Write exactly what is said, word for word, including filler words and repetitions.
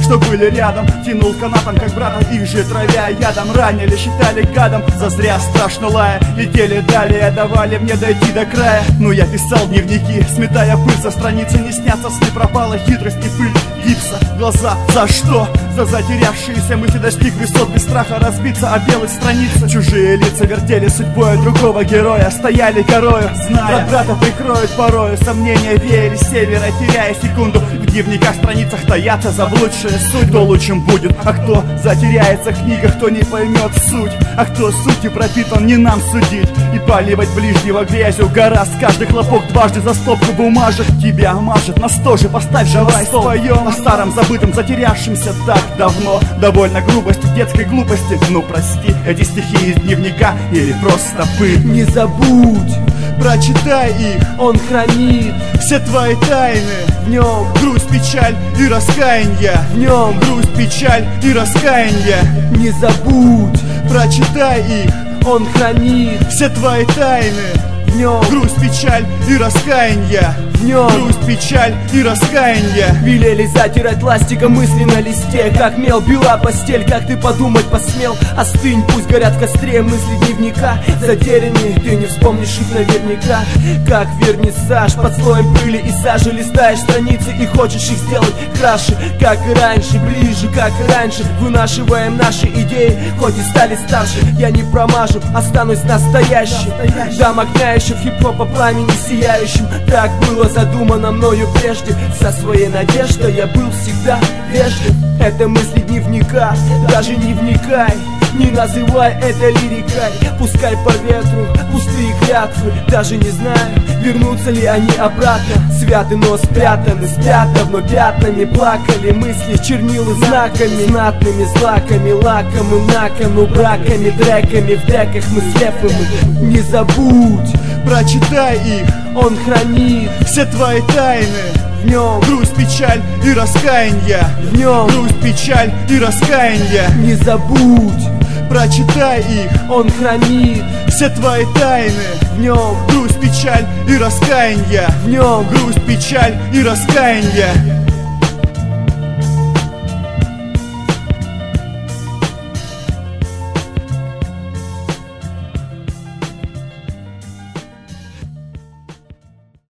что были рядом. Тянул канатом, как брата, их же травя ядом. Ранили, считали гадом, зазря страшно лая. Летели далее, давали мне дойти до края. Но я писал дневники, сметая пыль со страницы. Не снятся сны, пропала хитрость и пыль гипса. Глаза за что? За затерявшиеся мысли достиг высот, без страха разбиться о белой странице. Чужие лица вертели судьбой другого героя, стояли горою, зная, от брата прикроют порою. Сомнения веяли с севера, теряя секунду. В дневниках, страницах таятся заблудшая суть. Кто лучшим будет, а кто затеряется в книгах, кто не поймет суть. А кто сутью пропитан, не нам судить. И поливать ближнего грязью гораст. Каждый хлопок дважды за стопку бумажек тебя мажет. Нас тоже поставь, давай споем о старом, забытом, затерявшемся так давно. Довольно грубости, детской глупости. Ну прости, эти стихи из дневника или просто пыль. Не забудь, прочитай их, он хранит все твои тайны. В нем грусть, печаль и раскаяние. В нем грусть, печаль и раскаяние. Не забудь, прочитай их, он хранит все твои тайны. В нем грусть, печаль и раскаяние. В нем грусть, печаль и раскаяние. Велели затирать ластиком мысли на листе. Как мел била постель, как ты подумать посмел. Остынь, пусть горят в костре мысли дневника. Затерянные, ты не вспомнишь их наверняка. Как вернисаж под слоем пыли и сажи. Листаешь страницы и хочешь их сделать краше. Как и раньше, ближе, как и раньше. Вынашиваем наши идеи, хоть и стали старше. Я не промажу, останусь настоящим. Дам огня еще в хип-хопа пламени сияющим. Так было задумано мною прежде. Со своей надеждой я был всегда вежлив. Это мысли дневника, даже не вникай. Не называй это лирикой. Пускай по ветру пустые клятвы. Даже не знаю, вернутся ли они обратно. Святы, но спрятаны, спят давно пятнами. Плакали мысли, чернилы знаками. Знатными злаками, лаком и накону. Браками, треками, в треках мы слепым. Не забудь, прочитай их, он хранит все твои тайны. В нем грусть, печаль и раскаяние. В нем грусть, печаль и раскаяние. Не забудь, прочитай их, он хранит все твои тайны. В нем грусть, печаль и раскаяние. В нем грусть, печаль и раскаяние.